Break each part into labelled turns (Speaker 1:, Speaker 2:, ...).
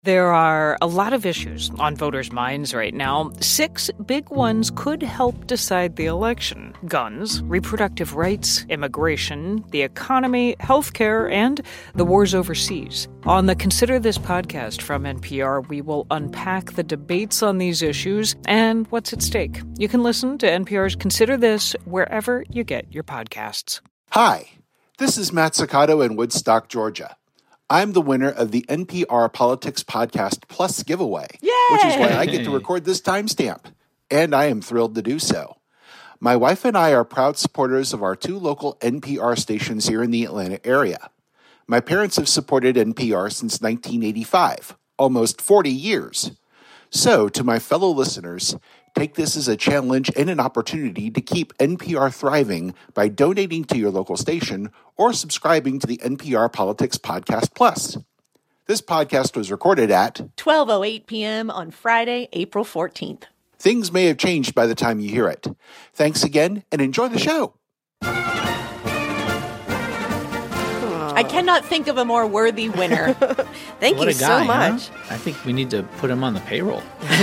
Speaker 1: There are a lot of issues on voters' minds right now. 6 big ones could help decide the election: guns, reproductive rights, immigration, the economy, healthcare, and the wars overseas. On the Consider This podcast from NPR, we will unpack the debates on these issues and what's at stake. You can listen to NPR's Consider This wherever you get your podcasts.
Speaker 2: Hi, this is Matt Siccato in Woodstock, Georgia. I'm the winner of the NPR Politics Podcast Plus giveaway, which is why I get to record this timestamp, and I am thrilled to do so. My wife and I are proud supporters of our 2 local NPR stations here in the Atlanta area. My parents have supported NPR since 1985, almost 40 years. So, to my fellow listeners, take this as a challenge and an opportunity to keep NPR thriving by donating to your local station or subscribing to the NPR Politics Podcast Plus. This podcast was recorded at
Speaker 3: 12:08 p.m. on Friday, April 14th.
Speaker 2: Things may have changed by the time you hear it. Thanks again and enjoy the show.
Speaker 3: I cannot think of a more worthy winner.
Speaker 4: Thank you so much.
Speaker 5: Huh? I think we need to put him on the payroll.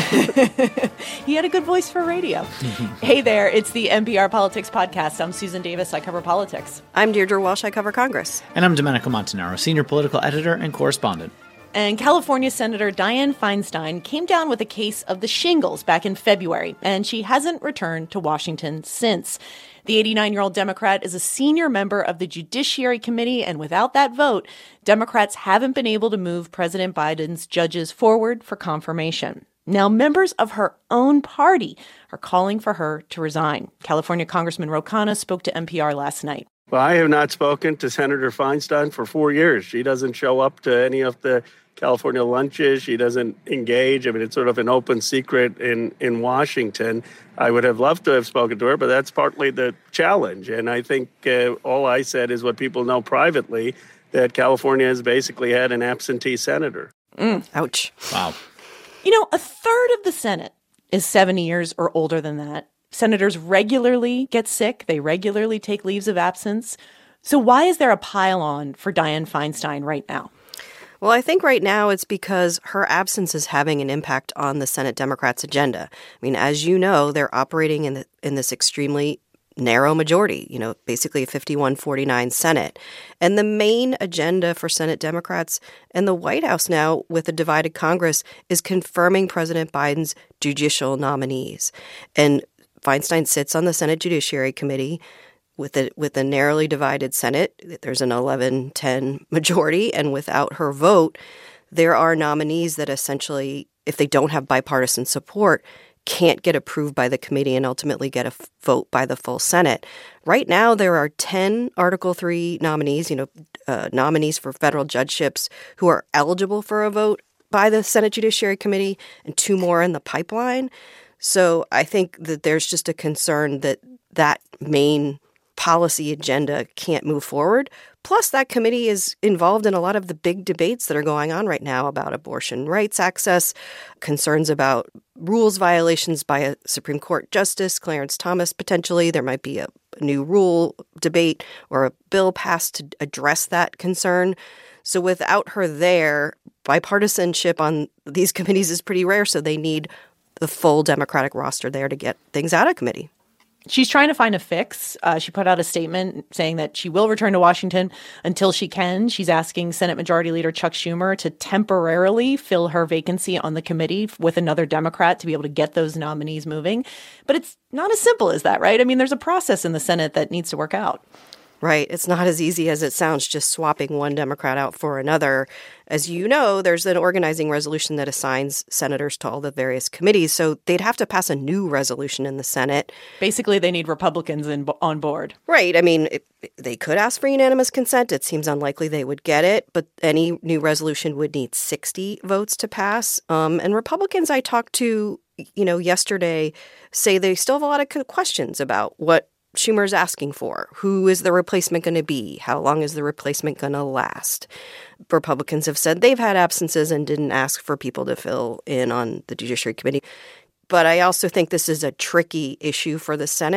Speaker 3: He had a good voice for radio. Hey there, it's the NPR Politics Podcast. I'm Susan Davis. I cover politics.
Speaker 4: I'm Deirdre Walsh. I cover Congress.
Speaker 5: And I'm Domenico Montanaro, senior political editor and correspondent.
Speaker 3: And California Senator Dianne Feinstein came down with a case of the shingles back in February, and she hasn't returned to Washington since. The 89-year-old Democrat is a senior member of the Judiciary Committee, and without that vote, Democrats haven't been able to move President Biden's judges forward for confirmation. Now, members of her own party are calling for her to resign. California Congressman Ro Khanna spoke to NPR last night.
Speaker 6: Well, I have not spoken to Senator Feinstein for 4 years. She doesn't show up to any of the California lunches. She doesn't engage. I mean, it's sort of an open secret in Washington. I would have loved to have spoken to her, but that's partly the challenge. And I think all I said is what people know privately, that California has basically had an absentee senator.
Speaker 4: Ouch.
Speaker 5: Wow.
Speaker 3: You know, a third of the Senate is 70 years or older than that. Senators regularly get sick. They regularly take leaves of absence. So why is there a pile-on for Dianne Feinstein right now?
Speaker 4: Well, I think right now it's because her absence is having an impact on the Senate Democrats' agenda. I mean, as you know, they're operating in this extremely narrow majority, basically a 51-49 Senate. And the main agenda for Senate Democrats and the White House now, with a divided Congress, is confirming President Biden's judicial nominees. And Feinstein sits on the Senate Judiciary Committee. With a narrowly divided Senate, there's an 11-10 majority, and without her vote, there are nominees that essentially, if they don't have bipartisan support, can't get approved by the committee and ultimately get a vote by the full Senate. Right now, there are 10 Article 3 nominees, nominees for federal judgeships who are eligible for a vote by the Senate Judiciary Committee, and 2 more in the pipeline. So I think that there's just a concern that main policy agenda can't move forward. Plus, that committee is involved in a lot of the big debates that are going on right now about abortion rights access, concerns about rules violations by a Supreme Court Justice, Clarence Thomas, potentially. There might be a new rule debate or a bill passed to address that concern. So without her there, bipartisanship on these committees is pretty rare, so they need the full Democratic roster there to get things out of committee.
Speaker 3: She's trying to find a fix. She put out a statement saying that she will return to Washington until she can. She's asking Senate Majority Leader Chuck Schumer to temporarily fill her vacancy on the committee with another Democrat to be able to get those nominees moving. But it's not as simple as that, right? I mean, there's a process in the Senate that needs to work out.
Speaker 4: Right. It's not as easy as it sounds, just swapping one Democrat out for another. As you know, there's an organizing resolution that assigns senators to all the various committees, so they'd have to pass a new resolution in the Senate.
Speaker 3: Basically, they need Republicans on board.
Speaker 4: Right. I mean, they could ask for unanimous consent. It seems unlikely they would get it, but any new resolution would need 60 votes to pass. And Republicans I talked to, yesterday say they still have a lot of questions about what Schumer's asking for. Who is the replacement going to be? How long is the replacement going to last? Republicans have said they've had absences and didn't ask for people to fill in on the Judiciary Committee. But I also think this is a tricky issue for the Senate.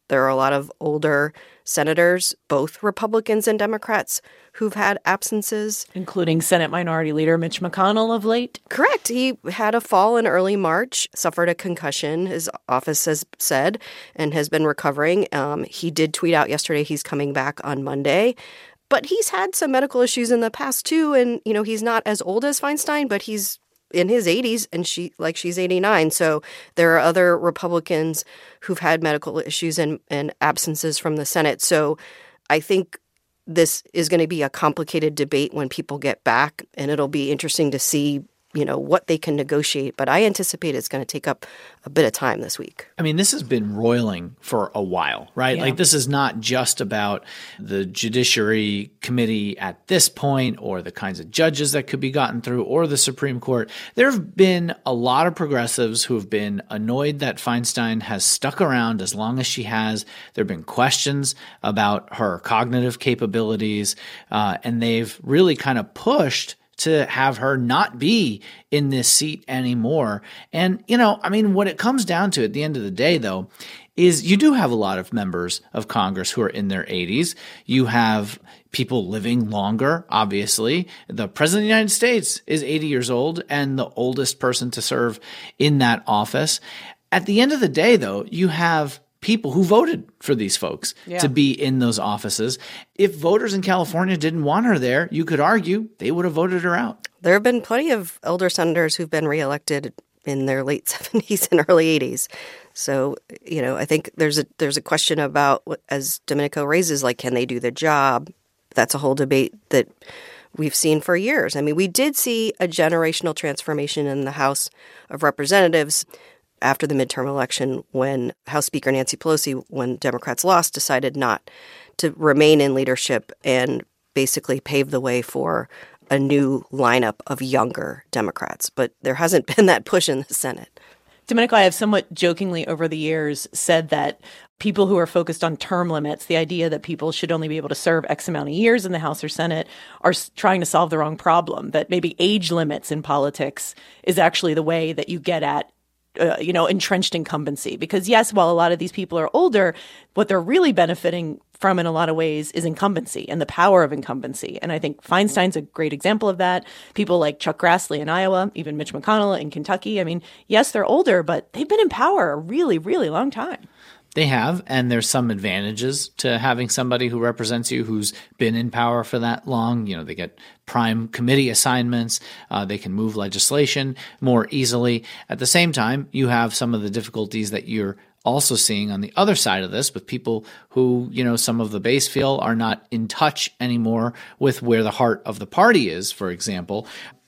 Speaker 4: There are a lot of older senators, both Republicans and Democrats, who've had absences.
Speaker 3: Including Senate Minority Leader Mitch McConnell of late.
Speaker 4: Correct. He had a fall in early March, suffered a concussion, his office has said, and has been recovering. He did tweet out yesterday he's coming back on Monday. But he's had some medical issues in the past, too. And, he's not as old as Feinstein, but he's in his 80s and she's 89. So there are other Republicans who've had medical issues and absences from the Senate. So I think this is going to be a complicated debate when people get back, and it'll be interesting to see what they can negotiate. But I anticipate it's going to take up a bit of time this week.
Speaker 5: I mean, this has been roiling for a while, right?
Speaker 3: Yeah.
Speaker 5: Like, this is not just about the Judiciary Committee at this point or the kinds of judges that could be gotten through or the Supreme Court. There have been a lot of progressives who have been annoyed that Feinstein has stuck around as long as she has. There have been questions about her cognitive capabilities, and they've really kind of pushed to have her not be in this seat anymore. And, what it comes down to at the end of the day, though, is you do have a lot of members of Congress who are in their 80s. You have people living longer, obviously. The President of the United States is 80 years old and the oldest person to serve in that office. At the end of the day, though, you have people who voted for these folks to be in those offices. If voters in California didn't want her there, you could argue they would have voted her out.
Speaker 4: There have been plenty of elder senators who've been reelected in their late 70s and early 80s. So, I think there's a question about, as Domenico raises, like, can they do the job? That's a whole debate that we've seen for years. I mean, we did see a generational transformation in the House of Representatives after the midterm election when House Speaker Nancy Pelosi, when Democrats lost, decided not to remain in leadership and basically pave the way for a new lineup of younger Democrats. But there hasn't been that push in the Senate.
Speaker 3: Domenico, I have somewhat jokingly over the years said that people who are focused on term limits, the idea that people should only be able to serve X amount of years in the House or Senate, are trying to solve the wrong problem, that maybe age limits in politics is actually the way that you get at entrenched incumbency. Because yes, while a lot of these people are older, what they're really benefiting from in a lot of ways is incumbency and the power of incumbency. And I think Feinstein's a great example of that. People like Chuck Grassley in Iowa, even Mitch McConnell in Kentucky. I mean, yes, they're older, but they've been in power a really, really long time.
Speaker 5: They have, and there's some advantages to having somebody who represents you who's been in power for that long. They get prime committee assignments. They can move legislation more easily. At the same time, you have some of the difficulties that you're also seeing on the other side of this with people who, some of the base feel are not in touch anymore with where the heart of the party is, for example.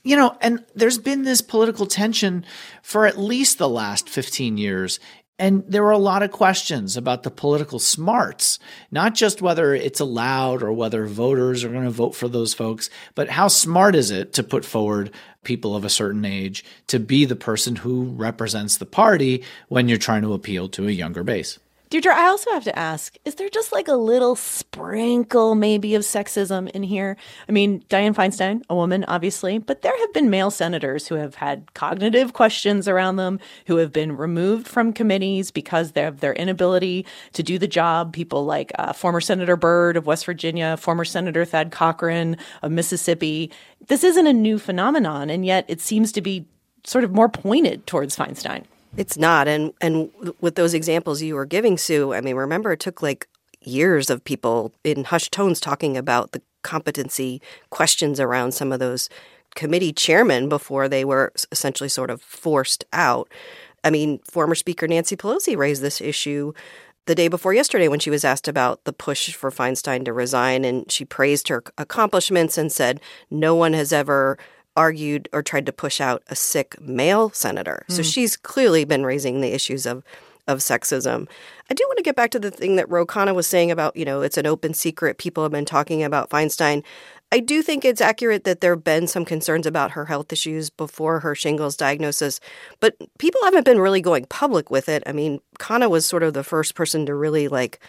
Speaker 5: And there's been this political tension for at least the last 15 years. And there were a lot of questions about the political smarts, not just whether it's allowed or whether voters are going to vote for those folks, but how smart is it to put forward people of a certain age to be the person who represents the party when you're trying to appeal to a younger base.
Speaker 3: Deirdre, I also have to ask, is there just like a little sprinkle maybe of sexism in here? I mean, Dianne Feinstein, a woman, obviously, but there have been male senators who have had cognitive questions around them, who have been removed from committees because of their inability to do the job. People like former Senator Byrd of West Virginia, former Senator Thad Cochran of Mississippi. This isn't a new phenomenon, and yet it seems to be sort of more pointed towards Feinstein.
Speaker 4: It's not. And with those examples you were giving, Sue, I mean, remember it took like years of people in hushed tones talking about the competency questions around some of those committee chairmen before they were essentially sort of forced out. I mean, former Speaker Nancy Pelosi raised this issue the day before yesterday when she was asked about the push for Feinstein to resign, and she praised her accomplishments and said no one has ever argued or tried to push out a sick male senator. So she's clearly been raising the issues of sexism. I do want to get back to the thing that Ro Khanna was saying about, it's an open secret. People have been talking about Feinstein. I do think it's accurate that there have been some concerns about her health issues before her shingles diagnosis, but people haven't been really going public with it. I mean, Khanna was sort of the first person to really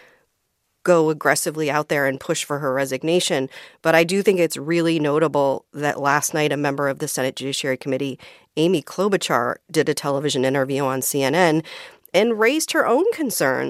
Speaker 4: go aggressively out there and push for her resignation. But I do think it's really notable that last night a member of the Senate Judiciary Committee, Amy Klobuchar, did a television interview on CNN and raised her own concerns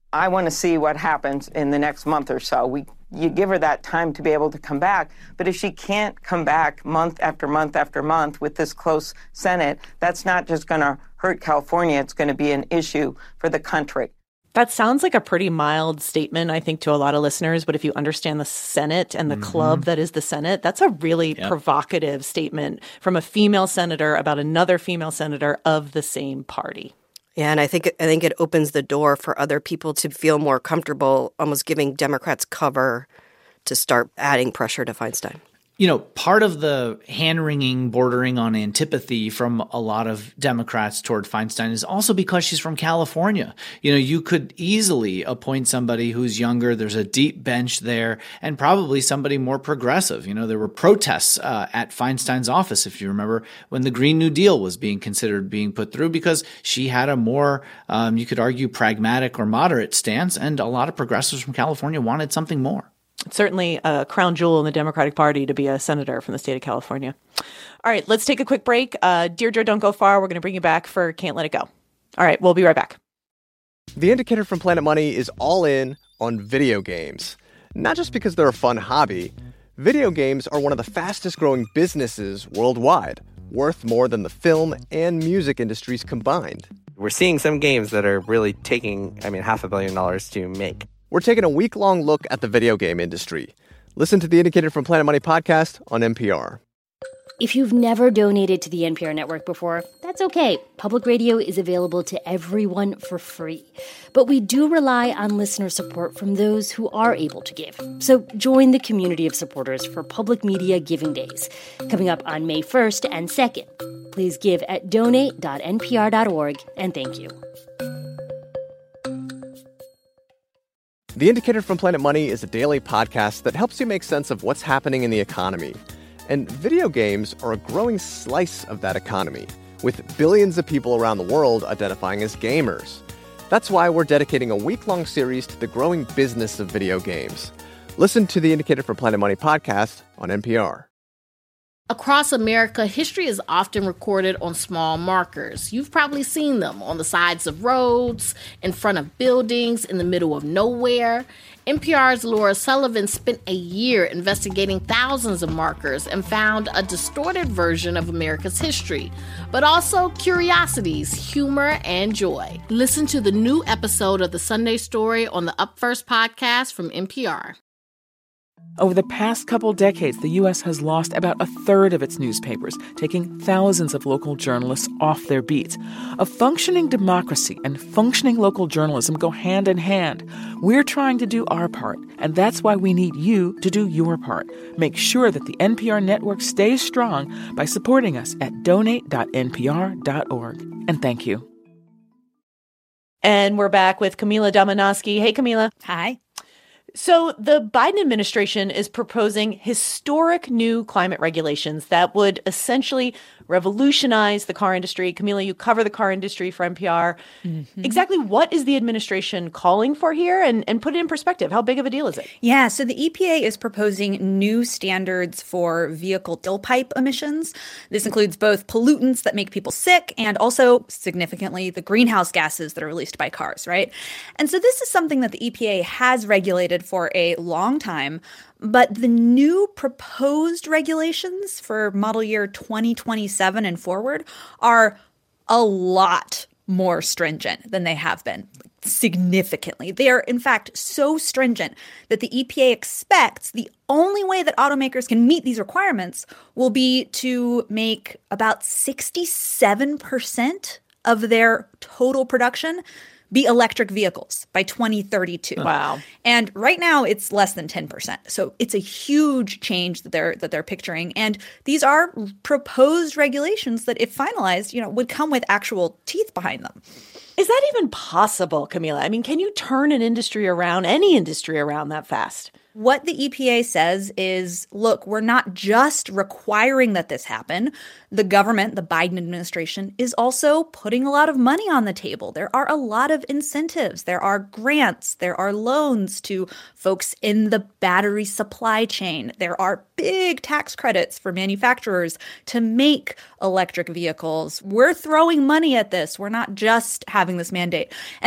Speaker 7: I want to see what happens in the next month or so. You give her that time to be able to come back. But if she can't come back month after month after month with this close Senate, that's not just going to hurt California. It's going to be an issue for the country.
Speaker 3: That sounds like a pretty mild statement, I think, to a lot of listeners. But if you understand the Senate and the club that is the Senate, that's a really provocative statement from a female senator about another female senator of the same party.
Speaker 4: Yeah, and I think it opens the door for other people to feel more comfortable almost giving Democrats cover to start adding pressure to Feinstein.
Speaker 5: You know, part of the hand-wringing bordering on antipathy from a lot of Democrats toward Feinstein is also because she's from California. You know, you could easily appoint somebody who's younger. There's a deep bench there, and probably somebody more progressive. You know, there were protests at Feinstein's office, if you remember, when the Green New Deal was being considered being put through, because she had a more, you could argue, pragmatic or moderate stance, and a lot of progressives from California wanted something more.
Speaker 3: It's certainly a crown jewel in the Democratic Party to be a senator from the state of California. All right, let's take a quick break. Deirdre, don't go far. We're going to bring you back for Can't Let It Go. All right, we'll be right back.
Speaker 8: The Indicator from Planet Money is all in on video games. Not just because they're a fun hobby. Video games are one of the fastest growing businesses worldwide, worth more than the film and music industries combined.
Speaker 9: We're seeing some games that are really taking, $500 million to make.
Speaker 8: We're taking a week-long look at the video game industry. Listen to the Indicator from Planet Money podcast on NPR.
Speaker 10: If you've never donated to the NPR network before, that's okay. Public radio is available to everyone for free. But we do rely on listener support from those who are able to give. So join the community of supporters for Public Media Giving Days, coming up on May 1st and 2nd. Please give at donate.npr.org, and thank you.
Speaker 8: The Indicator from Planet Money is a daily podcast that helps you make sense of what's happening in the economy. And video games are a growing slice of that economy, with billions of people around the world identifying as gamers. That's why we're dedicating a week-long series to the growing business of video games. Listen to the Indicator from Planet Money podcast on NPR.
Speaker 11: Across America, history is often recorded on small markers. You've probably seen them on the sides of roads, in front of buildings, in the middle of nowhere. NPR's Laura Sullivan spent a year investigating thousands of markers and found a distorted version of America's history, but also curiosities, humor, and joy. Listen to the new episode of The Sunday Story on the Up First podcast from NPR.
Speaker 12: Over the past couple decades, the U.S. has lost about a third of its newspapers, taking thousands of local journalists off their beats. A functioning democracy and functioning local journalism go hand in hand. We're trying to do our part, and that's why we need you to do your part. Make sure that the NPR network stays strong by supporting us at donate.npr.org. And thank you.
Speaker 3: And we're back with Camila Domonoske. Hey, Camila.
Speaker 13: Hi.
Speaker 3: So the Biden administration is proposing historic new climate regulations that would essentially revolutionize the car industry. Camila, you cover the car industry for NPR. Mm-hmm. Exactly what is the administration calling for here? And put it in perspective. How big of a deal is it?
Speaker 13: Yeah, so the EPA is proposing new standards for vehicle tailpipe emissions. This includes both pollutants that make people sick and also, significantly, the greenhouse gases that are released by cars, right? And so this is something that the EPA has regulated for a long time. But the new proposed regulations for model year 2027 and forward are a lot more stringent than they have been, significantly. They are, in fact, so stringent that the EPA expects the only way that automakers can meet these requirements will be to make about 67% of their total production be electric vehicles by 2032.
Speaker 3: Wow.
Speaker 13: And right now it's less than 10%. So it's a huge change that they're picturing. And these are proposed regulations that, if finalized, would come with actual teeth behind them.
Speaker 3: Is that even possible, Camila? I mean, can you turn an industry around, any industry around that fast?
Speaker 13: What the EPA says is, look, we're not just requiring that this happen. The government, the Biden administration, is also putting a lot of money on the table. There are a lot of incentives. There are grants. There are loans to folks in the battery supply chain. There are big tax credits for manufacturers to make electric vehicles. We're throwing money at this. We're not just having this mandate. And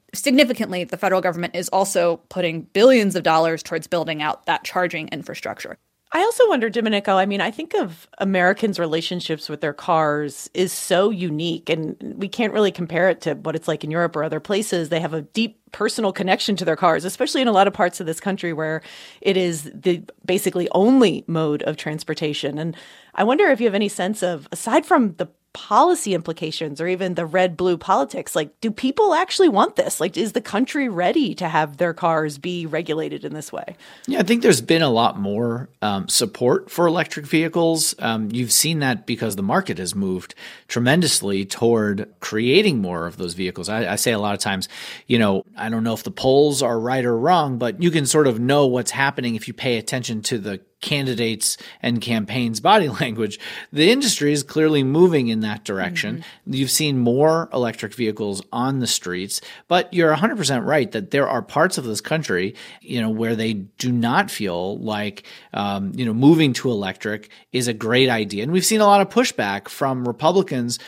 Speaker 13: significantly, the federal government is also putting billions of dollars towards building out that charging infrastructure.
Speaker 3: I also wonder, Domenico, I mean, I think of Americans' relationships with their cars is so unique, and we can't really compare it to what it's like in Europe or other places. They have a deep personal connection to their cars, especially in a lot of parts of this country where it is the basically only mode of transportation. And I wonder if you have any sense of, aside from the policy implications or even the red-blue politics, like, do people actually want this? Like, is the country ready to have their cars be regulated in this way?
Speaker 5: Yeah, I think there's been a lot more support for electric vehicles. You've seen that because the market has moved tremendously toward creating more of those vehicles. I say a lot of times, I don't know if the polls are right or wrong, but you can sort of know what's happening if you pay attention to the candidates and campaigns' body language. The industry is clearly moving in that direction. Mm-hmm. You've seen more electric vehicles on the streets, but you're 100% right that there are parts of this country, where they do not feel like, moving to electric is a great idea. And we've seen a lot of pushback from Republicans,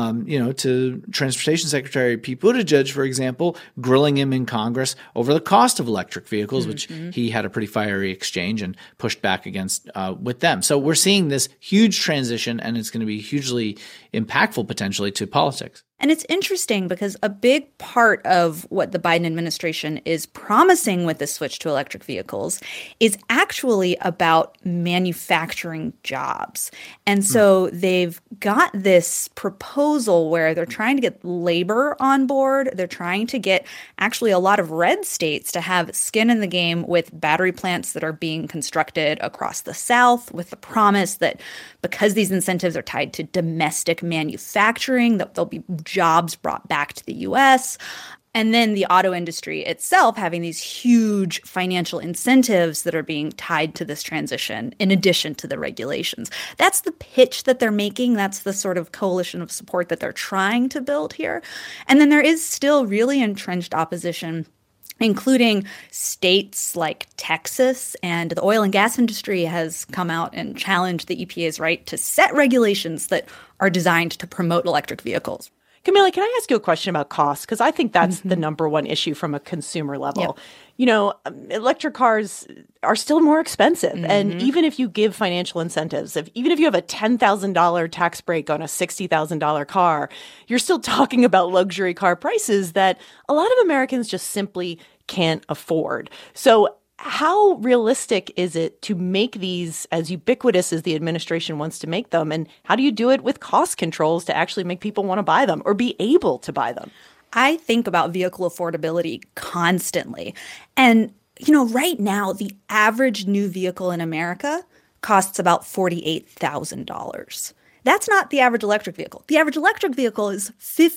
Speaker 5: to Transportation Secretary Pete Buttigieg, for example, grilling him in Congress over the cost of electric vehicles, which he had a pretty fiery exchange and pushed back against with them. So we're seeing this huge transition, and it's going to be hugely impactful potentially to politics.
Speaker 13: And it's interesting because a big part of what the Biden administration is promising with the switch to electric vehicles is actually about manufacturing jobs. And so they've got this proposal where they're trying to get labor on board. They're trying to get actually a lot of red states to have skin in the game with battery plants that are being constructed across the South, with the promise that because these incentives are tied to domestic manufacturing, that there'll be jobs brought back to the U.S. And then the auto industry itself having these huge financial incentives that are being tied to this transition in addition to the regulations. That's the pitch that they're making. That's the sort of coalition of support that they're trying to build here. And then there is still really entrenched opposition, including states like Texas, and the oil and gas industry has come out and challenged the EPA's right to set regulations that are designed to promote electric vehicles.
Speaker 3: Camila, can I ask you a question about cost? Because I think that's the number one issue from a consumer level. Yep. Electric cars are still more expensive. And even if you give financial incentives, even if you have a $10,000 tax break on a $60,000 car, you're still talking about luxury car prices that a lot of Americans just simply can't afford. So how realistic is it to make these as ubiquitous as the administration wants to make them? And how do you do it with cost controls to actually make people want to buy them or be able to buy them?
Speaker 13: I think about vehicle affordability constantly. And, right now, the average new vehicle in America costs about $48,000. That's not the average electric vehicle. The average electric vehicle is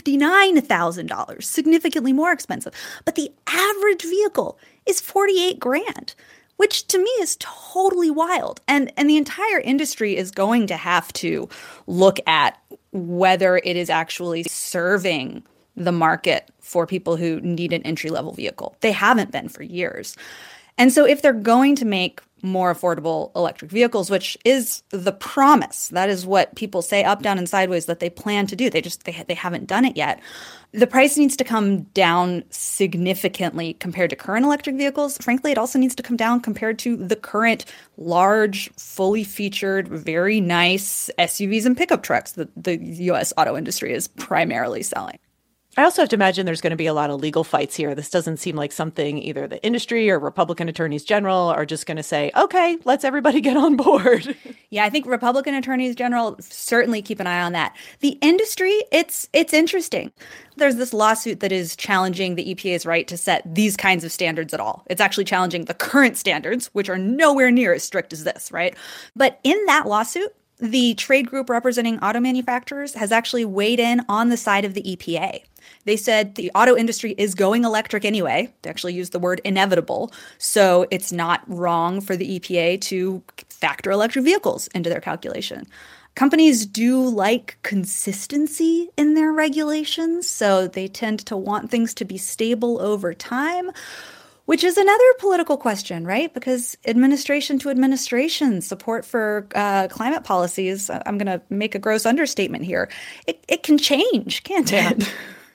Speaker 13: $59,000, significantly more expensive. But the average vehicle is $48,000, which to me is totally wild. And the entire industry is going to have to look at whether it is actually serving the market for people who need an entry-level vehicle. They haven't been for years. And so if they're going to make more affordable electric vehicles, which is the promise, that is what people say up, down, and sideways that they plan to do. They haven't done it yet. The price needs to come down significantly compared to current electric vehicles. Frankly, it also needs to come down compared to the current large, fully featured, very nice SUVs and pickup trucks that the U.S. auto industry is primarily selling.
Speaker 3: I also have to imagine there's going to be a lot of legal fights here. This doesn't seem like something either the industry or Republican attorneys general are just going to say, okay, let's everybody get on board.
Speaker 13: Yeah, I think Republican attorneys general certainly keep an eye on that. The industry, it's interesting. There's this lawsuit that is challenging the EPA's right to set these kinds of standards at all. It's actually challenging the current standards, which are nowhere near as strict as this, right? But in that lawsuit, the trade group representing auto manufacturers has actually weighed in on the side of the EPA. They said the auto industry is going electric anyway. They actually used the word inevitable. So it's not wrong for the EPA to factor electric vehicles into their calculation. Companies do like consistency in their regulations, so they tend to want things to be stable over time, which is another political question, right? Because administration to administration, support for climate policies, I'm going to make a gross understatement here, it can change, can't it?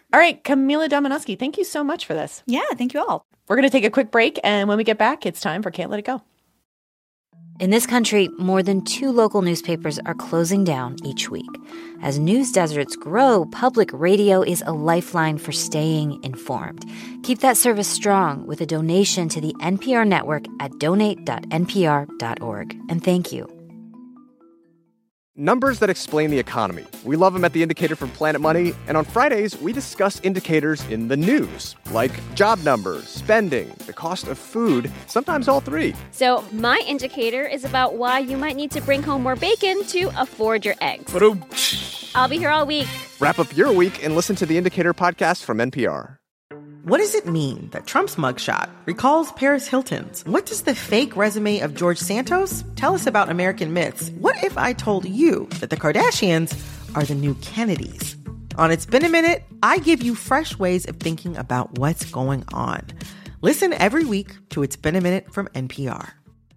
Speaker 3: All right, Camila Domonoske, thank you so much for this.
Speaker 13: Yeah, thank you all.
Speaker 3: We're going to take a quick break, and when we get back, it's time for Can't Let It Go.
Speaker 14: In this country, more than 2 local newspapers are closing down each week. As news deserts grow, public radio is a lifeline for staying informed. Keep that service strong with a donation to the NPR network at donate.npr.org. And thank you.
Speaker 8: Numbers that explain the economy. We love them at The Indicator from Planet Money. And on Fridays, we discuss indicators in the news, like job numbers, spending, the cost of food, sometimes all three.
Speaker 15: So my indicator is about why you might need to bring home more bacon to afford your eggs. I'll be here all week.
Speaker 8: Wrap up your week and listen to The Indicator podcast from NPR.
Speaker 16: What does it mean that Trump's mugshot recalls Paris Hilton's? What does the fake resume of George Santos tell us about American myths? What if I told you that the Kardashians are the new Kennedys? On It's Been a Minute, I give you fresh ways of thinking about what's going on. Listen every week to It's Been a Minute from NPR.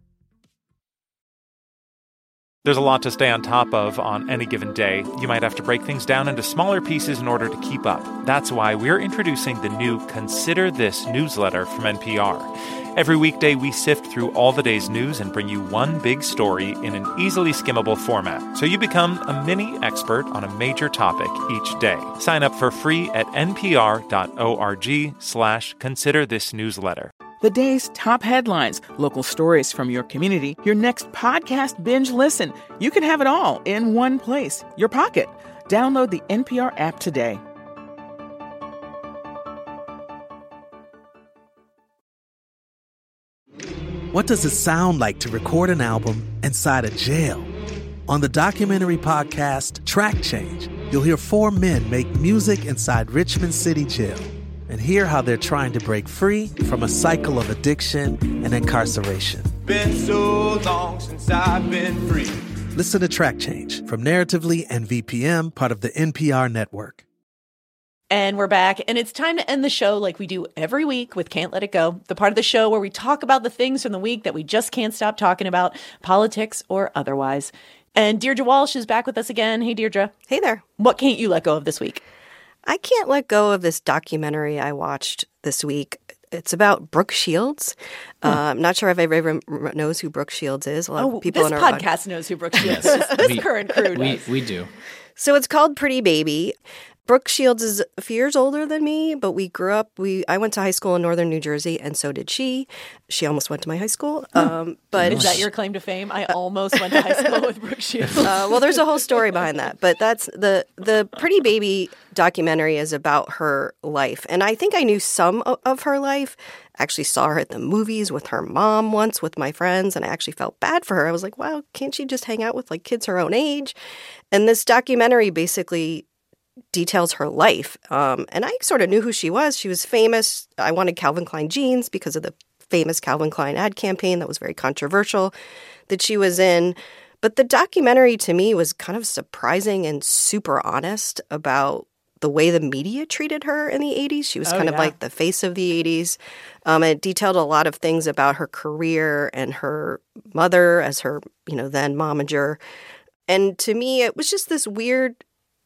Speaker 17: There's a lot to stay on top of on any given day. You might have to break things down into smaller pieces in order to keep up. That's why we're introducing the new Consider This newsletter from NPR. Every weekday, we sift through all the day's news and bring you one big story in an easily skimmable format, so you become a mini expert on a major topic each day. Sign up for free at npr.org/considerthisnewsletter.
Speaker 12: The day's top headlines, local stories from your community, your next podcast binge listen. You can have it all in one place, your pocket. Download the NPR app today.
Speaker 18: What does it sound like to record an album inside a jail? On the documentary podcast Track Change, you'll hear 4 men make music inside Richmond City Jail and hear how they're trying to break free from a cycle of addiction and incarceration.
Speaker 19: Been so long since I've been free.
Speaker 18: Listen to Track Change from Narratively and VPM, part of the NPR network.
Speaker 3: And we're back, and it's time to end the show like we do every week with Can't Let It Go, the part of the show where we talk about the things from the week that we just can't stop talking about, politics or otherwise. And Deirdre Walsh is back with us again. Hey, Deirdre.
Speaker 4: Hey there.
Speaker 3: What can't you let go of this week?
Speaker 4: I can't let go of this documentary I watched this week. It's about Brooke Shields. I'm not sure if everyone knows who Brooke Shields is. A lot of people
Speaker 3: this
Speaker 4: in our
Speaker 3: podcast knows who Brooke Shields is. This current crew does.
Speaker 5: We do.
Speaker 4: So it's called Pretty Baby. Brooke Shields is a few years older than me, but we grew up. I went to high school in northern New Jersey, and so did she. She almost went to my high school. But
Speaker 3: is that your claim to fame? I almost went to high school with Brooke Shields.
Speaker 4: Well, there's a whole story behind that. But that's the Pretty Baby documentary is about her life. And I think I knew some of her life. Actually saw her at the movies with her mom once with my friends, and I actually felt bad for her. I was like, wow, can't she just hang out with like kids her own age? And this documentary basically details her life. And I sort of knew who she was. She was famous. I wanted Calvin Klein jeans because of the famous Calvin Klein ad campaign that was very controversial that she was in. But the documentary to me was kind of surprising and super honest about the way the media treated her in the 80s. She was kind of like the face of the 80s. It detailed a lot of things about her career and her mother as her, then momager. And to me, it was just this weird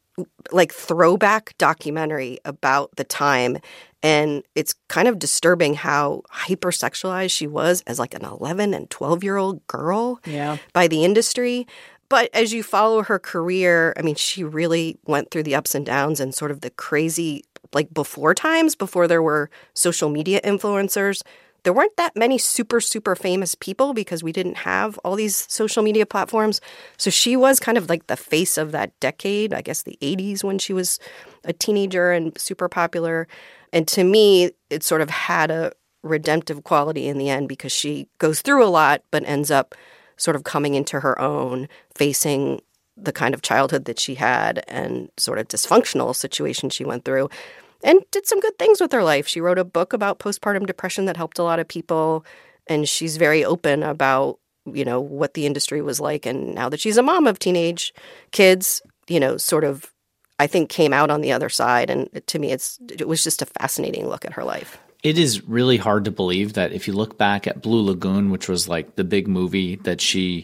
Speaker 4: like throwback documentary about the time. And it's kind of disturbing how hypersexualized she was as like an 11 and 12-year-old girl by the industry. But as you follow her career, I mean, she really went through the ups and downs and sort of the crazy, like before there were social media influencers. There weren't that many super, super famous people because we didn't have all these social media platforms. So she was kind of like the face of that decade, I guess the 80s when she was a teenager and super popular. And to me, it sort of had a redemptive quality in the end because she goes through a lot but ends up sort of coming into her own, facing the kind of childhood that she had and sort of dysfunctional situation she went through. And did some good things with her life. She wrote a book about postpartum depression that helped a lot of people. And she's very open about, what the industry was like. And now that she's a mom of teenage kids, sort of, I think came out on the other side. And to me, it was just a fascinating look at her life.
Speaker 5: It is really hard to believe that if you look back at Blue Lagoon, which was like the big movie that she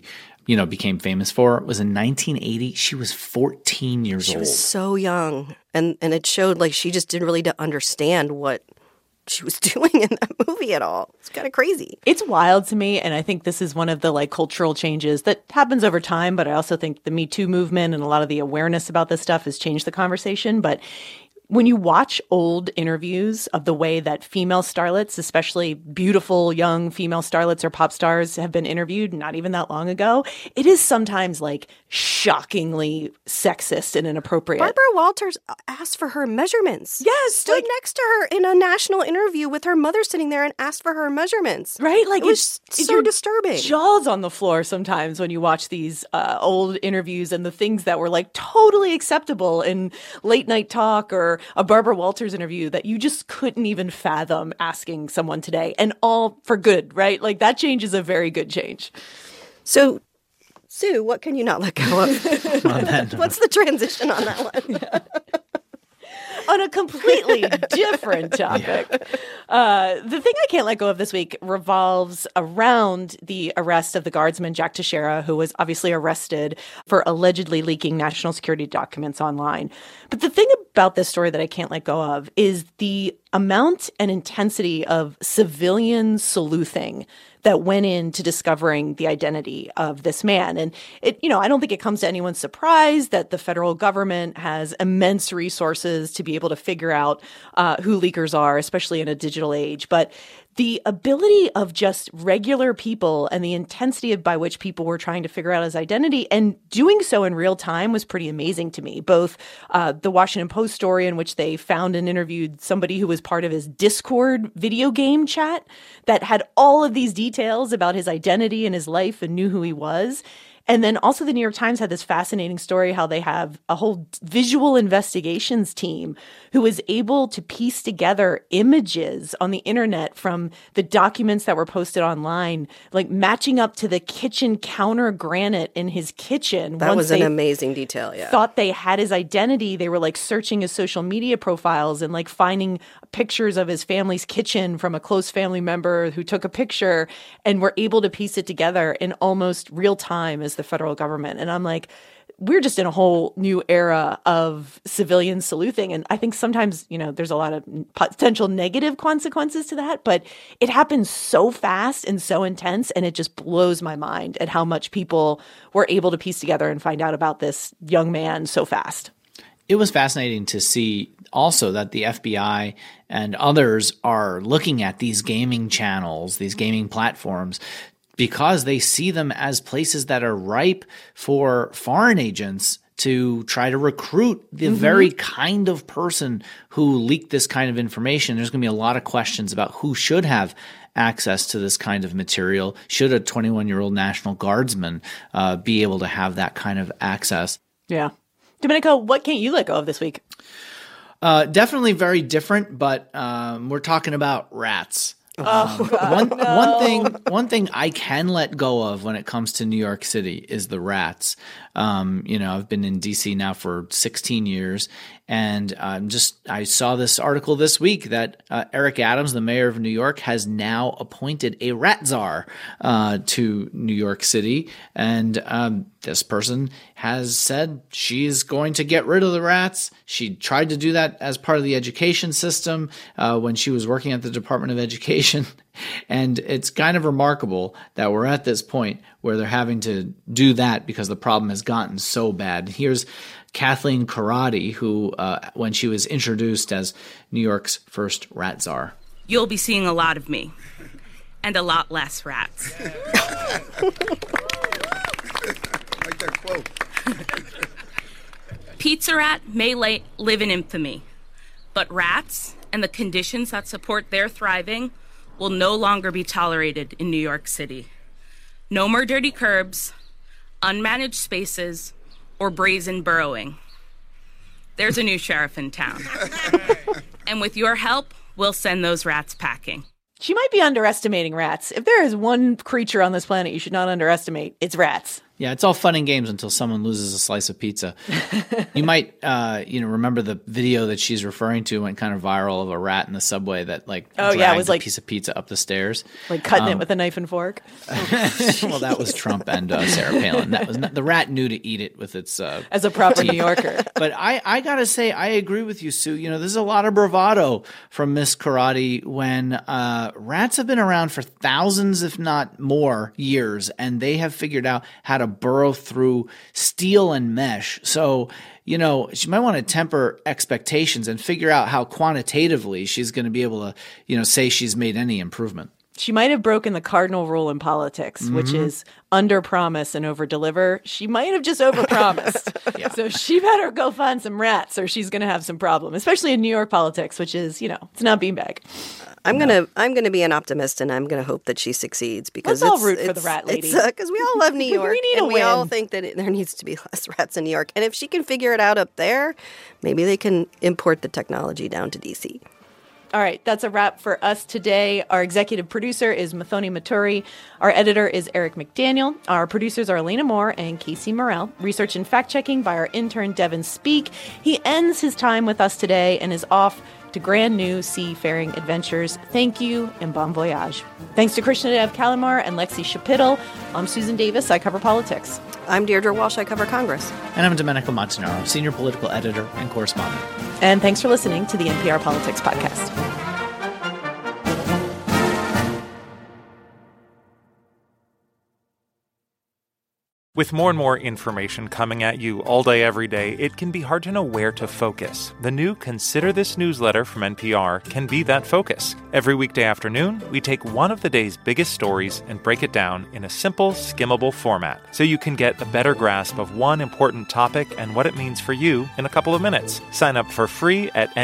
Speaker 5: became famous for was in 1980. She was 14 years old.
Speaker 4: She was so young. And it showed like she just didn't really understand what she was doing in that movie at all. It's kind of crazy.
Speaker 3: It's wild to me, and I think this is one of the like cultural changes that happens over time, but I also think the Me Too movement and a lot of the awareness about this stuff has changed the conversation. But when you watch old interviews of the way that female starlets, especially beautiful young female starlets or pop stars, have been interviewed not even that long ago, it is sometimes like shockingly sexist and inappropriate.
Speaker 4: Barbara Walters asked for her measurements.
Speaker 3: Yes.
Speaker 4: Stood next to her in a national interview with her mother sitting there and asked for her measurements.
Speaker 3: Right? Like
Speaker 4: it was so disturbing.
Speaker 3: Jaws on the floor sometimes when you watch these old interviews and the things that were like totally acceptable in late night talk or a Barbara Walters interview that you just couldn't even fathom asking someone today, and all for good, right? Like that change is a very good change.
Speaker 4: So, Sue, what can you not let go of? What's the transition on that one?
Speaker 3: Yeah. On a completely different topic. The thing I can't let go of this week revolves around the arrest of the guardsman Jack Teixeira, who was obviously arrested for allegedly leaking national security documents online. But the thing about this story that I can't let go of is the amount and intensity of civilian sleuthing that went into discovering the identity of this man. And I don't think it comes to anyone's surprise that the federal government has immense resources to be able to figure out who leakers are, especially in a digital age. But the ability of just regular people and the intensity by which people were trying to figure out his identity and doing so in real time was pretty amazing to me. Both the Washington Post story in which they found and interviewed somebody who was part of his Discord video game chat that had all of these details about his identity and his life and knew who he was. And then also the New York Times had this fascinating story how they have a whole visual investigations team who is able to piece together images on the internet from the documents that were posted online, like matching up to the kitchen counter granite in his kitchen.
Speaker 4: That was an amazing detail, yeah.
Speaker 3: Thought they had his identity. They were like searching his social media profiles and like finding pictures of his family's kitchen from a close family member who took a picture, and were able to piece it together in almost real time as the federal government. And I'm like, we're just in a whole new era of civilian sleuthing. And I think sometimes, there's a lot of potential negative consequences to that, but it happens so fast and so intense. And it just blows my mind at how much people were able to piece together and find out about this young man so fast.
Speaker 5: It was fascinating to see also that the FBI and others are looking at these gaming channels, these gaming platforms, because they see them as places that are ripe for foreign agents to try to recruit the very kind of person who leaked this kind of information. There's going to be a lot of questions about who should have access to this kind of material. Should a 21-year-old National Guardsman be able to have that kind of access?
Speaker 3: Yeah. Domenico, what can't you let go of this week?
Speaker 5: Definitely very different, but we're talking about rats.
Speaker 3: Oh, God,
Speaker 5: One thing I can let go of when it comes to New York City is the rats. I've been in DC now for 16 years, and I saw this article this week that Eric Adams, the mayor of New York, has now appointed a rat czar to New York City, and this person has said she's going to get rid of the rats. She tried to do that as part of the education system when she was working at the Department of Education. And it's kind of remarkable that we're at this point where they're having to do that because the problem has gotten so bad. Here's Kathleen Karate, who, when she was introduced as New York's first rat czar.
Speaker 20: You'll be seeing a lot of me and a lot less rats.
Speaker 2: Like that quote.
Speaker 20: Pizza Rat may live in infamy, but rats and the conditions that support their thriving will no longer be tolerated in New York City. No more dirty curbs, unmanaged spaces, or brazen burrowing. There's a new sheriff in town. And with your help, we'll send those rats packing.
Speaker 3: She might be underestimating rats. If there is one creature on this planet you should not underestimate, it's rats.
Speaker 5: Yeah, it's all fun and games until someone loses a slice of pizza. You might, remember the video that she's referring to went kind of viral of a rat in the subway that dragged
Speaker 3: it was
Speaker 5: a piece of pizza up the stairs,
Speaker 3: cutting it with a knife and fork.
Speaker 5: Well, that was Trump and Sarah Palin. That was the rat knew to eat it with its
Speaker 3: as a proper New Yorker.
Speaker 5: But I gotta say, I agree with you, Sue. There's a lot of bravado from Miss Karate when rats have been around for thousands, if not more, years, and they have figured out how to burrow through steel and mesh. So, she might want to temper expectations and figure out how quantitatively she's going to be able to, say she's made any improvement.
Speaker 3: She might have broken the cardinal rule in politics, which is under-promise and over-deliver. She might have just over-promised. Yeah. So she better go find some rats or she's going to have some problem, especially in New York politics, which is, it's not beanbag.
Speaker 4: I'm gonna be an optimist, and I'm gonna hope that she succeeds because
Speaker 3: let's all root for the rat lady.
Speaker 4: Because we all love New York,
Speaker 3: we need
Speaker 4: and
Speaker 3: a
Speaker 4: we
Speaker 3: win.
Speaker 4: all think that there needs to be less rats in New York. And if she can figure it out up there, maybe they can import the technology down to DC.
Speaker 3: All right, that's a wrap for us today. Our executive producer is Mathoni Maturi. Our editor is Eric McDaniel. Our producers are Elena Moore and Casey Morrell. Research and fact-checking by our intern, Devin Speak. He ends his time with us today and is off to grand new seafaring adventures. Thank you and bon voyage. Thanks to Krishnadev Kalimar and Lexi Shapitl. I'm Susan Davis. I cover politics.
Speaker 4: I'm Deirdre Walsh. I cover Congress.
Speaker 5: And I'm Domenico Montanaro, senior political editor and correspondent.
Speaker 3: And thanks for listening to the NPR Politics Podcast.
Speaker 17: With more and more information coming at you all day, every day, it can be hard to know where to focus. The new Consider This newsletter from NPR can be that focus. Every weekday afternoon, we take one of the day's biggest stories and break it down in a simple, skimmable format, so you can get a better grasp of one important topic and what it means for you in a couple of minutes. Sign up for free at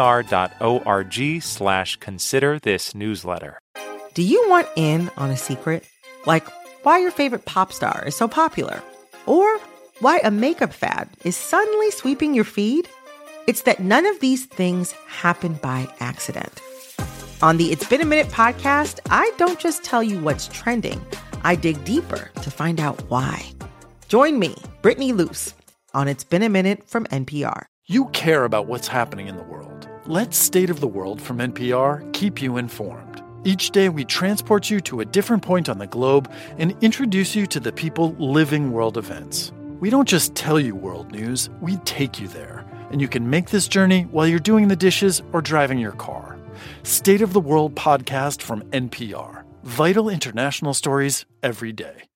Speaker 17: npr.org/considerthisnewsletter.
Speaker 16: Do you want in on a secret? Like why your favorite pop star is so popular, or why a makeup fad is suddenly sweeping your feed? It's that none of these things happen by accident. On the It's Been a Minute podcast, I don't just tell you what's trending, I dig deeper to find out why. Join me, Brittany Luce, on It's Been a Minute from NPR.
Speaker 21: You care about what's happening in the world. Let State of the World from NPR keep you informed. Each day, we transport you to a different point on the globe and introduce you to the people living world events. We don't just tell you world news, we take you there. And you can make this journey while you're doing the dishes or driving your car. State of the World podcast from NPR. Vital international stories every day.